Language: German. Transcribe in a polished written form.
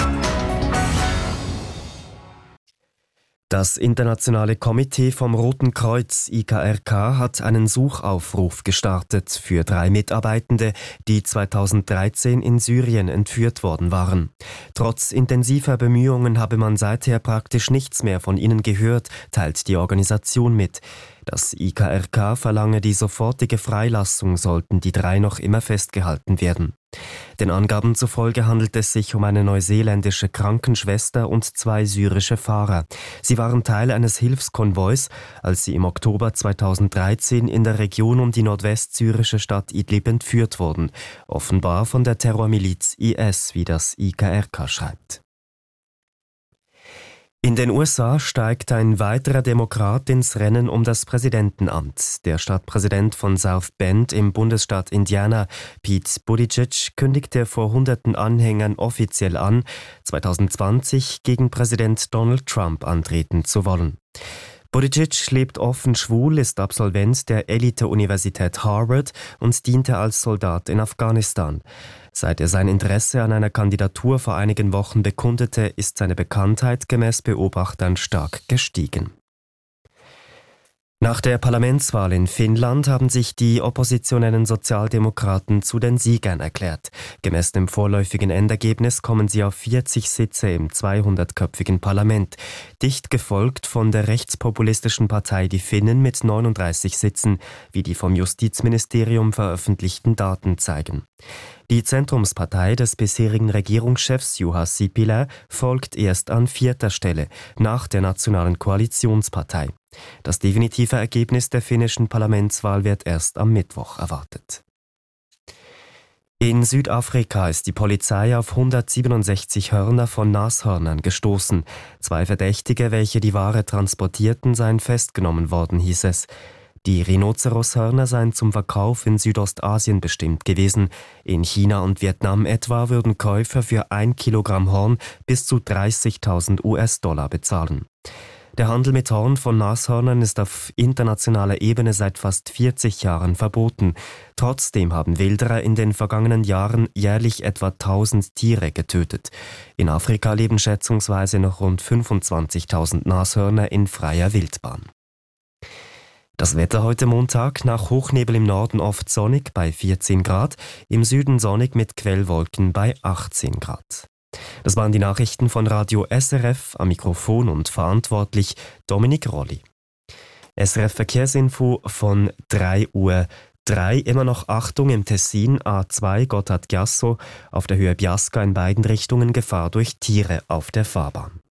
Das Internationale Komitee vom Roten Kreuz IKRK hat einen Suchaufruf gestartet für 3 Mitarbeitende, die 2013 in Syrien entführt worden waren. Trotz intensiver Bemühungen habe man seither praktisch nichts mehr von ihnen gehört, teilt die Organisation mit. Das IKRK verlange die sofortige Freilassung, sollten die 3 noch immer festgehalten werden. Den Angaben zufolge handelt es sich um eine neuseeländische Krankenschwester und 2 syrische Fahrer. Sie waren Teil eines Hilfskonvois, als sie im Oktober 2013 in der Region um die nordwestsyrische Stadt Idlib entführt wurden, offenbar von der Terrormiliz IS, wie das IKRK schreibt. In den USA steigt ein weiterer Demokrat ins Rennen um das Präsidentenamt. Der Stadtpräsident von South Bend im Bundesstaat Indiana, Pete Buttigieg, kündigte vor hunderten Anhängern offiziell an, 2020 gegen Präsident Donald Trump antreten zu wollen. Buttigieg lebt offen schwul, ist Absolvent der Elite-Universität Harvard und diente als Soldat in Afghanistan. Seit er sein Interesse an einer Kandidatur vor einigen Wochen bekundete, ist seine Bekanntheit gemäß Beobachtern stark gestiegen. Nach der Parlamentswahl in Finnland haben sich die oppositionellen Sozialdemokraten zu den Siegern erklärt. Gemäß dem vorläufigen Endergebnis kommen sie auf 40 Sitze im 200-köpfigen Parlament, dicht gefolgt von der rechtspopulistischen Partei Die Finnen mit 39 Sitzen, wie die vom Justizministerium veröffentlichten Daten zeigen. Die Zentrumspartei des bisherigen Regierungschefs Juha Sipilä folgt erst an 4. Stelle, nach der Nationalen Koalitionspartei. Das definitive Ergebnis der finnischen Parlamentswahl wird erst am Mittwoch erwartet. In Südafrika ist die Polizei auf 167 Hörner von Nashörnern gestoßen. 2 Verdächtige, welche die Ware transportierten, seien festgenommen worden, hieß es. Die Rhinoceroshörner seien zum Verkauf in Südostasien bestimmt gewesen. In China und Vietnam etwa würden Käufer für 1 Kilogramm Horn bis zu 30.000 US-Dollar bezahlen. Der Handel mit Horn von Nashörnern ist auf internationaler Ebene seit fast 40 Jahren verboten. Trotzdem haben Wilderer in den vergangenen Jahren jährlich etwa 1000 Tiere getötet. In Afrika leben schätzungsweise noch rund 25.000 Nashörner in freier Wildbahn. Das Wetter heute Montag: nach Hochnebel im Norden oft sonnig bei 14 Grad, im Süden sonnig mit Quellwolken bei 18 Grad. Das waren die Nachrichten von Radio SRF, am Mikrofon und verantwortlich Dominik Rolli. SRF Verkehrsinfo von 3:03 Uhr. Immer noch Achtung im Tessin, A2 Gotthard-Giasso, auf der Höhe Biasca in beiden Richtungen Gefahr durch Tiere auf der Fahrbahn.